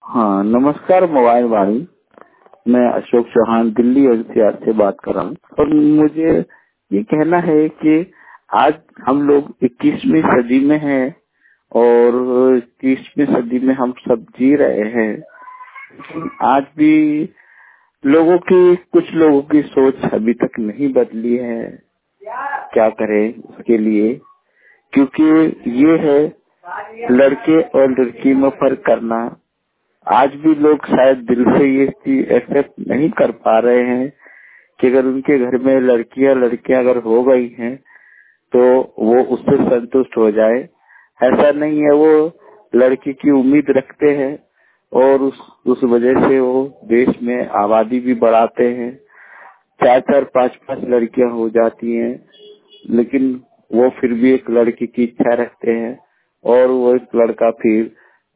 हाँ, नमस्कार मोबाइल वाणी। मैं अशोक चौहान दिल्ली एनसीआर से बात कर रहा हूँ और मुझे ये कहना है कि आज हम लोग 21वीं सदी में हैं और 21वीं सदी में हम सब जी रहे हैं। लेकिन आज भी कुछ लोगों की सोच अभी तक नहीं बदली है। क्या करें इसके लिए? क्योंकि ये है लड़के और लड़की में फर्क करना। आज भी लोग शायद दिल से ये चीज एक्सेप्ट नहीं कर पा रहे हैं कि अगर उनके घर में लड़कियां अगर हो गई हैं तो वो उससे संतुष्ट हो जाए। ऐसा नहीं है, वो लड़की की उम्मीद रखते हैं और उस वजह से वो देश में आबादी भी बढ़ाते हैं। 4-4, 5-5 लड़कियां हो जाती हैं, लेकिन वो फिर भी एक लड़की की इच्छा रखते हैं और वो एक लड़का फिर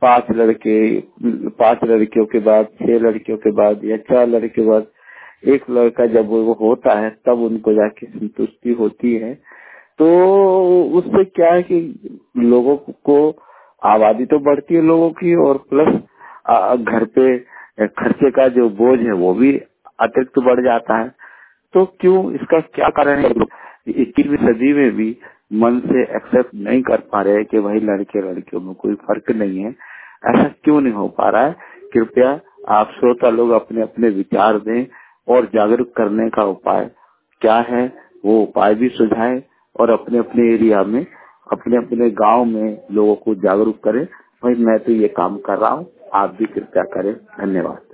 5 लड़कियों के बाद, 6 लड़कियों के बाद या 4 लड़कियों के बाद एक लड़का जब वो होता है तब उनको जाके संतुष्टि होती है। तो उससे क्या है कि लोगों को आबादी तो बढ़ती है लोगों की और प्लस घर पे खर्चे का जो बोझ है वो भी अतिरिक्त बढ़ जाता है। तो क्यों, इसका क्या कारण है? 21वीं सदी में भी मन से एक्सेप्ट नहीं कर पा रहे हैं कि भाई लड़के लड़कियों में कोई फर्क नहीं है। ऐसा क्यों नहीं हो पा रहा है? कृपया आप श्रोता लोग अपने अपने विचार दें और जागरूक करने का उपाय क्या है वो उपाय भी सुझाएं और अपने अपने एरिया में, अपने अपने गांव में लोगों को जागरूक करें। भाई मैं तो ये काम कर रहा हूँ, आप भी कृपया करें। धन्यवाद।